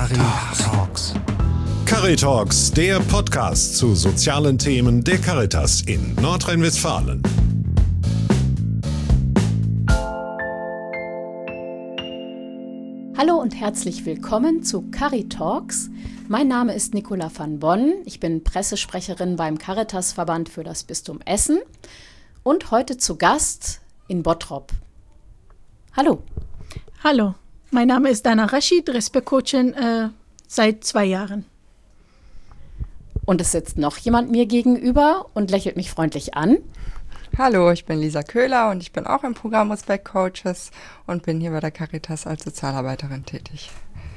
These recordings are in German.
Caritalks. Caritalks, der Podcast zu sozialen Themen der Caritas in Nordrhein-Westfalen. Hallo und herzlich willkommen zu Caritalks. Mein Name ist Nicola van Bonn. Ich bin Pressesprecherin beim Caritasverband für das Bistum Essen und heute zu Gast in Bottrop. Hallo. Hallo, mein Name ist Dana Rashid, Respektcoachin seit 2 Jahren. Und es sitzt noch jemand mir gegenüber und lächelt mich freundlich an. Hallo, ich bin Lisa Köhler und ich bin auch im Programm Respect Coaches und bin hier bei der Caritas als Sozialarbeiterin tätig.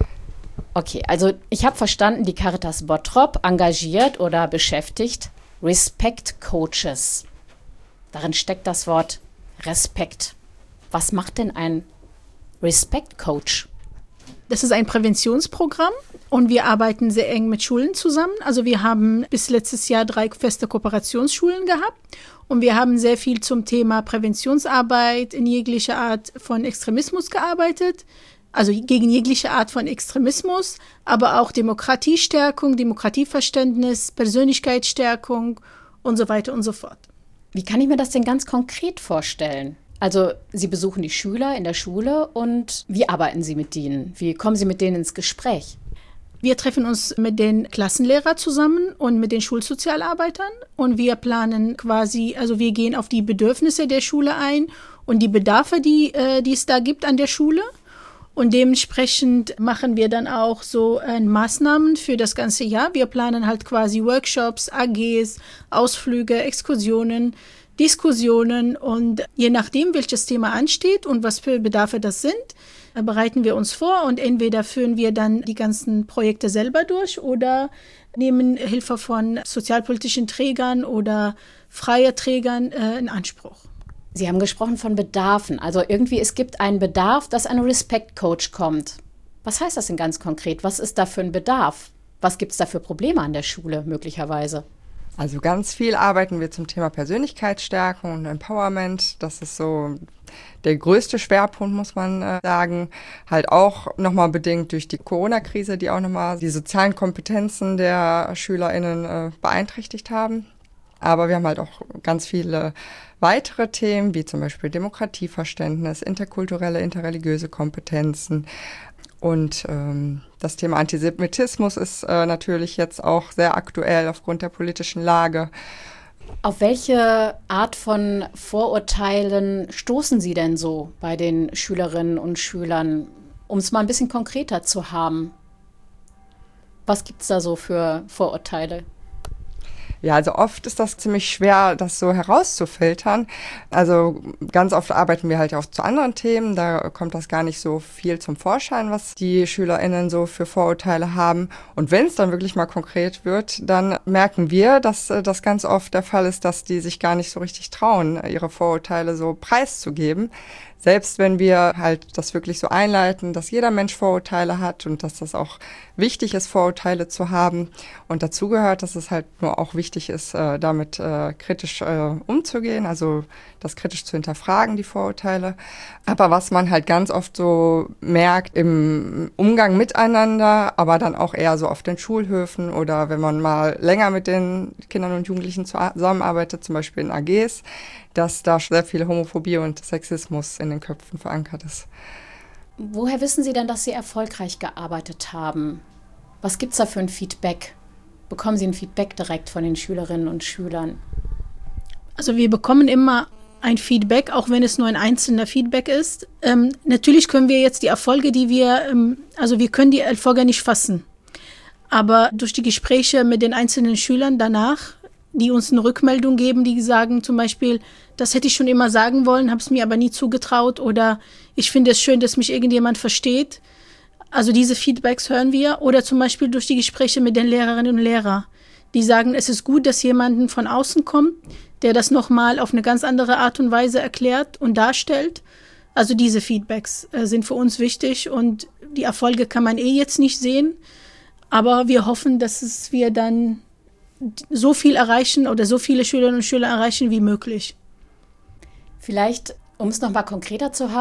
Okay, also ich habe verstanden, die Caritas Bottrop engagiert oder beschäftigt Respect Coaches. Darin steckt das Wort Respekt. Was macht denn ein Respect Coach? Das ist ein Präventionsprogramm und wir arbeiten sehr eng mit Schulen zusammen. Also wir haben bis letztes Jahr 3 feste Kooperationsschulen gehabt und wir haben sehr viel zum Thema Präventionsarbeit in jeglicher Art von Extremismus gearbeitet. Also gegen jegliche Art von Extremismus, aber auch Demokratiestärkung, Demokratieverständnis, Persönlichkeitsstärkung und so weiter und so fort. Wie kann ich mir das denn ganz konkret vorstellen? Also Sie besuchen die Schüler in der Schule und wie arbeiten Sie mit denen? Wie kommen Sie mit denen ins Gespräch? Wir treffen uns mit den Klassenlehrern zusammen und mit den Schulsozialarbeitern und wir planen quasi, also wir gehen auf die Bedürfnisse der Schule ein und die Bedarfe, die es da gibt an der Schule. Und dementsprechend machen wir dann auch so Maßnahmen für das ganze Jahr. Wir planen halt quasi Workshops, AGs, Ausflüge, Exkursionen, Diskussionen und je nachdem, welches Thema ansteht und was für Bedarfe das sind, bereiten wir uns vor und entweder führen wir dann die ganzen Projekte selber durch oder nehmen Hilfe von sozialpolitischen Trägern oder freien Trägern in Anspruch. Sie haben gesprochen von Bedarfen. Also irgendwie, es gibt einen Bedarf, dass ein Respect-Coach kommt. Was heißt das denn ganz konkret? Was ist da für ein Bedarf? Was gibt es da für Probleme an der Schule möglicherweise? Also ganz viel arbeiten wir zum Thema Persönlichkeitsstärkung und Empowerment. Das ist so der größte Schwerpunkt, muss man sagen. Halt auch nochmal bedingt durch die Corona-Krise, die auch nochmal die sozialen Kompetenzen der SchülerInnen beeinträchtigt haben. Aber wir haben halt auch ganz viele weitere Themen, wie zum Beispiel Demokratieverständnis, interkulturelle, interreligiöse Kompetenzen. Und das Thema Antisemitismus ist natürlich jetzt auch sehr aktuell aufgrund der politischen Lage. Auf welche Art von Vorurteilen stoßen Sie denn so bei den Schülerinnen und Schülern, um es mal ein bisschen konkreter zu haben? Was gibt es da so für Vorurteile? Ja, also oft ist das ziemlich schwer, das so herauszufiltern. Also ganz oft arbeiten wir halt auch zu anderen Themen. Da kommt das gar nicht so viel zum Vorschein, was die SchülerInnen so für Vorurteile haben. Und wenn es dann wirklich mal konkret wird, dann merken wir, dass das ganz oft der Fall ist, dass die sich gar nicht so richtig trauen, ihre Vorurteile so preiszugeben. Selbst wenn wir halt das wirklich so einleiten, dass jeder Mensch Vorurteile hat und dass das auch wichtig ist, Vorurteile zu haben. Und dazu gehört, dass es halt nur auch wichtig ist, damit kritisch umzugehen, also das kritisch zu hinterfragen, die Vorurteile. Aber was man halt ganz oft so merkt im Umgang miteinander, aber dann auch eher so auf den Schulhöfen oder wenn man mal länger mit den Kindern und Jugendlichen zusammenarbeitet, zum Beispiel in AGs, dass da sehr viel Homophobie und Sexismus in den Köpfen verankert ist. Woher wissen Sie denn, dass Sie erfolgreich gearbeitet haben? Was gibt es da für ein Feedback? Bekommen Sie ein Feedback direkt von den Schülerinnen und Schülern? Also wir bekommen immer ein Feedback, auch wenn es nur ein einzelner Feedback ist. Natürlich können wir jetzt die Erfolge, wir können die Erfolge nicht fassen. Aber durch die Gespräche mit den einzelnen Schülern danach, die uns eine Rückmeldung geben, die sagen zum Beispiel, das hätte ich schon immer sagen wollen, habe es mir aber nie zugetraut oder ich finde es schön, dass mich irgendjemand versteht. Also diese Feedbacks hören wir oder zum Beispiel durch die Gespräche mit den Lehrerinnen und Lehrern, die sagen, es ist gut, dass jemand von außen kommt, der das nochmal auf eine ganz andere Art und Weise erklärt und darstellt. Also diese Feedbacks sind für uns wichtig und die Erfolge kann man jetzt nicht sehen, aber wir hoffen, dass wir dann so viel erreichen oder so viele Schülerinnen und Schüler erreichen wie möglich. Vielleicht, um es noch mal konkreter zu haben,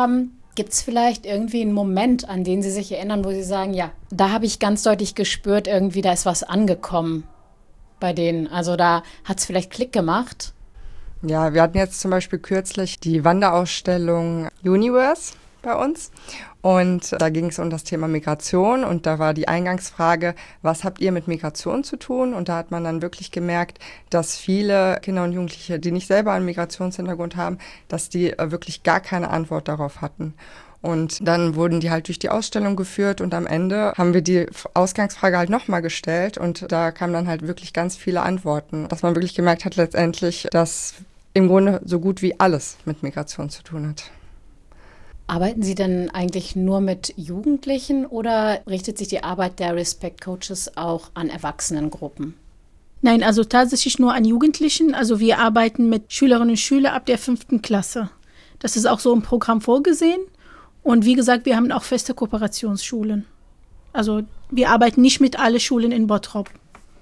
Gibt es vielleicht irgendwie einen Moment, an den Sie sich erinnern, wo Sie sagen, ja, da habe ich ganz deutlich gespürt, irgendwie da ist was angekommen bei denen. Also da hat es vielleicht Klick gemacht? Ja, wir hatten jetzt zum Beispiel kürzlich die Wanderausstellung Universe bei uns und da ging es um das Thema Migration und da war die Eingangsfrage, was habt ihr mit Migration zu tun? Und da hat man dann wirklich gemerkt, dass viele Kinder und Jugendliche, die nicht selber einen Migrationshintergrund haben, dass die wirklich gar keine Antwort darauf hatten. Und dann wurden die halt durch die Ausstellung geführt und am Ende haben wir die Ausgangsfrage halt nochmal gestellt und da kamen dann halt wirklich ganz viele Antworten, dass man wirklich gemerkt hat letztendlich, dass im Grunde so gut wie alles mit Migration zu tun hat. Arbeiten Sie denn eigentlich nur mit Jugendlichen oder richtet sich die Arbeit der Respect Coaches auch an Erwachsenengruppen? Nein, also tatsächlich nur an Jugendlichen. Also wir arbeiten mit Schülerinnen und Schülern ab der 5. Klasse. Das ist auch so im Programm vorgesehen. Und wie gesagt, wir haben auch feste Kooperationsschulen. Also wir arbeiten nicht mit allen Schulen in Bottrop.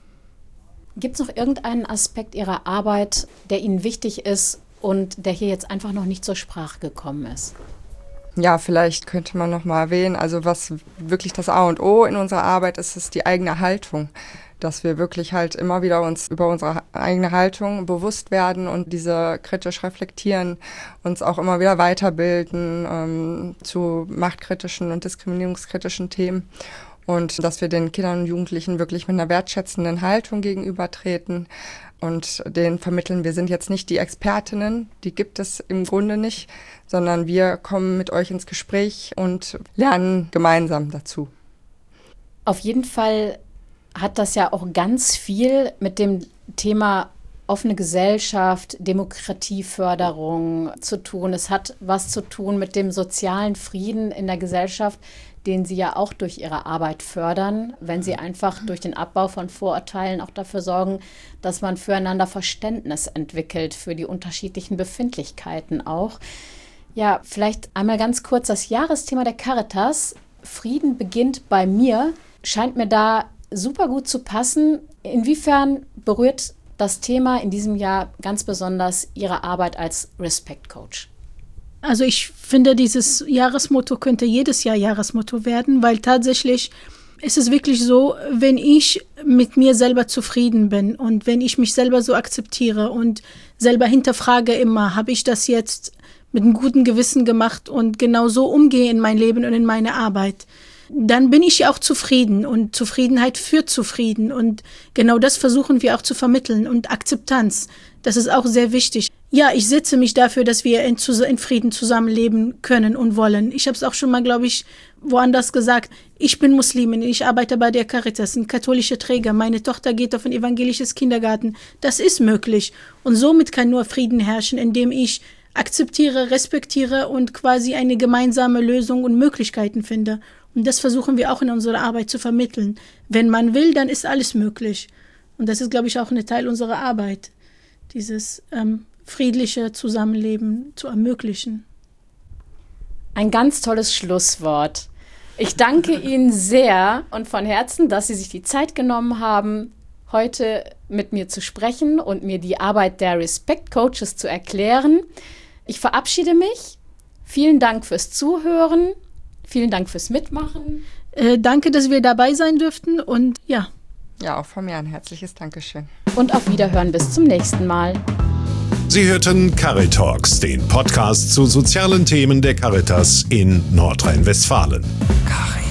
Gibt es noch irgendeinen Aspekt Ihrer Arbeit, der Ihnen wichtig ist und der hier jetzt einfach noch nicht zur Sprache gekommen ist? Ja, vielleicht könnte man noch mal erwähnen, also was wirklich das A und O in unserer Arbeit ist, ist die eigene Haltung. Dass wir wirklich halt immer wieder uns über unsere eigene Haltung bewusst werden und diese kritisch reflektieren, uns auch immer wieder weiterbilden zu machtkritischen und diskriminierungskritischen Themen. Und dass wir den Kindern und Jugendlichen wirklich mit einer wertschätzenden Haltung gegenübertreten und denen vermitteln, wir sind jetzt nicht die Expertinnen, die gibt es im Grunde nicht, sondern wir kommen mit euch ins Gespräch und lernen gemeinsam dazu. Auf jeden Fall hat das ja auch ganz viel mit dem Thema offene Gesellschaft, Demokratieförderung zu tun. Es hat was zu tun mit dem sozialen Frieden in der Gesellschaft, den Sie ja auch durch Ihre Arbeit fördern, wenn Sie einfach durch den Abbau von Vorurteilen auch dafür sorgen, dass man füreinander Verständnis entwickelt, für die unterschiedlichen Befindlichkeiten auch. Ja, vielleicht einmal ganz kurz das Jahresthema der Caritas. Frieden beginnt bei mir, scheint mir da super gut zu passen. Inwiefern berührt das Thema in diesem Jahr ganz besonders Ihre Arbeit als Respect Coach? Also ich finde, dieses Jahresmotto könnte jedes Jahr Jahresmotto werden, weil tatsächlich ist es wirklich so, wenn ich mit mir selber zufrieden bin und wenn ich mich selber so akzeptiere und selber hinterfrage immer, habe ich das jetzt mit einem guten Gewissen gemacht und genau so umgehe in mein Leben und in meine Arbeit, dann bin ich auch zufrieden und Zufriedenheit führt zufrieden und genau das versuchen wir auch zu vermitteln und Akzeptanz, das ist auch sehr wichtig. Ja, ich setze mich dafür, dass wir in Frieden zusammenleben können und wollen. Ich habe es auch schon mal, glaube ich, woanders gesagt. Ich bin Muslimin, ich arbeite bei der Caritas, ein katholischer Träger. Meine Tochter geht auf ein evangelisches Kindergarten. Das ist möglich. Und somit kann nur Frieden herrschen, indem ich akzeptiere, respektiere und quasi eine gemeinsame Lösung und Möglichkeiten finde. Und das versuchen wir auch in unserer Arbeit zu vermitteln. Wenn man will, dann ist alles möglich. Und das ist, glaube ich, auch ein Teil unserer Arbeit, dieses friedliche Zusammenleben zu ermöglichen. Ein ganz tolles Schlusswort. Ich danke Ihnen sehr und von Herzen, dass Sie sich die Zeit genommen haben, heute mit mir zu sprechen und mir die Arbeit der Respect Coaches zu erklären. Ich verabschiede mich. Vielen Dank fürs Zuhören. Vielen Dank fürs Mitmachen. Danke, dass wir dabei sein dürften und ja. Ja, auch von mir ein herzliches Dankeschön. Und auf Wiederhören bis zum nächsten Mal. Sie hörten Caritalks, den Podcast zu sozialen Themen der Caritas in Nordrhein-Westfalen.